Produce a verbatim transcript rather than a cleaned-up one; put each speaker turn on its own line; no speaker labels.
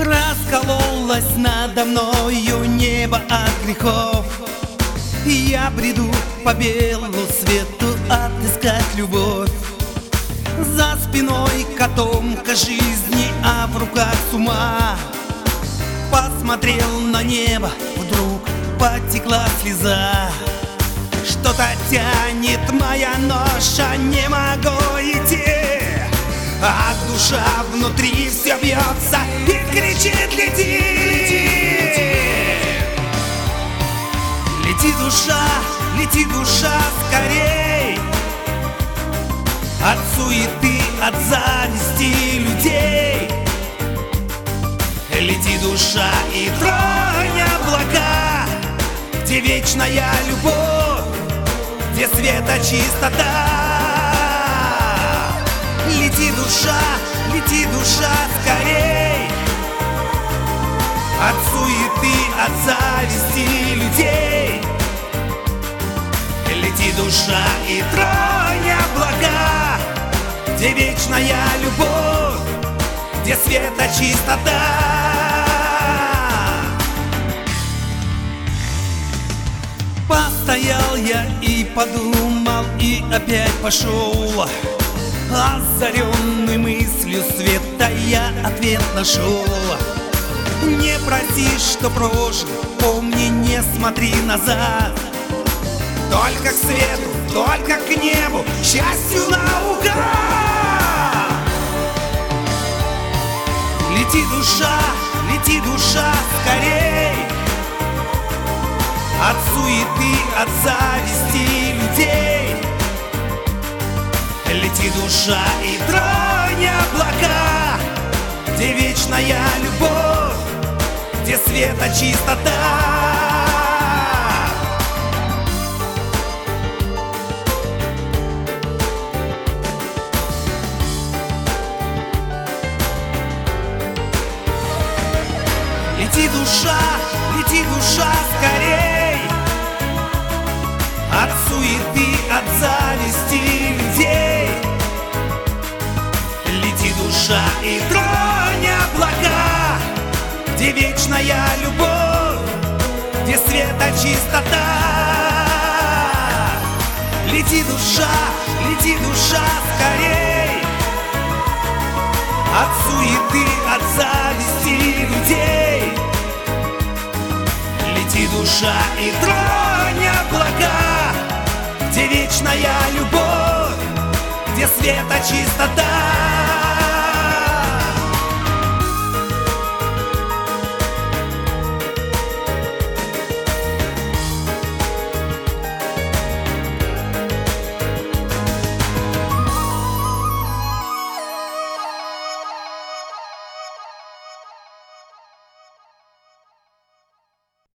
Раскололось надо мною небо от грехов, и я бреду по белу свету отыскать любовь. За спиной котомка жизни, а в руках с ума. Посмотрел на небо, вдруг потекла слеза. Что-то тянет моя ноша, не могу идти, а душа внутри все бьется и кричит: лети, лети. Лети, душа, лети, душа, скорей, от суеты, от зависти людей. Лети, душа, и тронь облака, где вечная любовь, где света чистота. Лети, душа, лети, душа, скорей, от суеты, от зависти людей. Лети, душа, и тронь облака, где вечная любовь, где света чистота. Постоял я и подумал, и опять пошел. Озаренный мыслью света я ответ нашел. Не проси, что прожил, помни, не смотри назад. Только к свету, только к небу, счастью наука. Лети, душа, лети, душа, скорей, от суеты, от зависти людей. Лети, душа, и тронь облака, где вечная любовь, где света чистота. Лети, душа, лети, душа, скорей, от суеты, от зависти людей. Лети, душа, и тронь облака, где вечная любовь, где света чистота. Лети, душа, лети, душа, скорей, от суеты, от зависти людей. Лети, душа, и тронь облака, где вечная любовь, где света чистота.